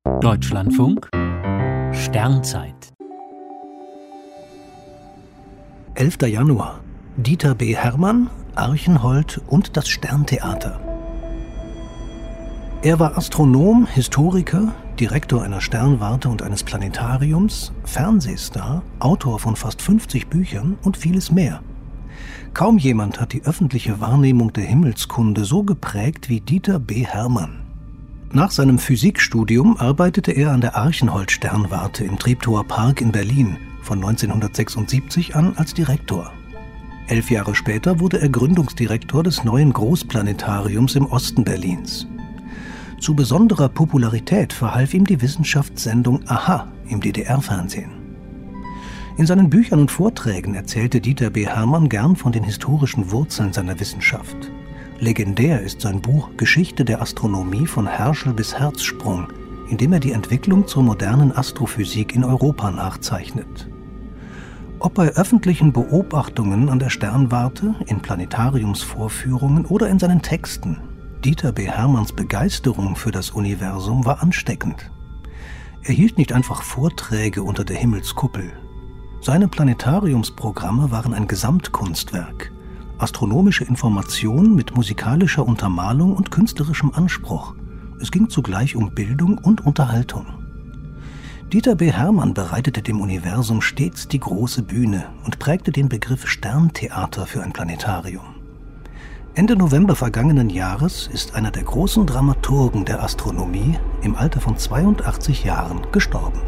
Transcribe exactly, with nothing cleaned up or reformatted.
Deutschlandfunk Sternzeit elfter Januar. Dieter B. Hermann, Archenhold und das Sterntheater. Er war Astronom, Historiker, Direktor einer Sternwarte und eines Planetariums, Fernsehstar, Autor von fast fünfzig Büchern und vieles mehr. Kaum jemand hat die öffentliche Wahrnehmung der Himmelskunde so geprägt wie Dieter B. Hermann. Nach seinem Physikstudium arbeitete er an der Archenhold-Sternwarte im Treptower Park in Berlin von neunzehnhundertsechsundsiebzig an als Direktor. Elf Jahre später wurde er Gründungsdirektor des neuen Großplanetariums im Osten Berlins. Zu besonderer Popularität verhalf ihm die Wissenschaftssendung Aha im D D R-Fernsehen. In seinen Büchern und Vorträgen erzählte Dieter B. Hermann gern von den historischen Wurzeln seiner Wissenschaft. Legendär ist sein Buch Geschichte der Astronomie von Herschel bis Herzsprung, in dem er die Entwicklung zur modernen Astrophysik in Europa nachzeichnet. Ob bei öffentlichen Beobachtungen an der Sternwarte, in Planetariumsvorführungen oder in seinen Texten, Dieter B. Hermanns Begeisterung für das Universum war ansteckend. Er hielt nicht einfach Vorträge unter der Himmelskuppel. Seine Planetariumsprogramme waren ein Gesamtkunstwerk, astronomische Information mit musikalischer Untermalung und künstlerischem Anspruch. Es ging zugleich um Bildung und Unterhaltung. Dieter B. Hermann bereitete dem Universum stets die große Bühne und prägte den Begriff Sterntheater für ein Planetarium. Ende November vergangenen Jahres ist einer der großen Dramaturgen der Astronomie im Alter von zweiundachtzig Jahren gestorben.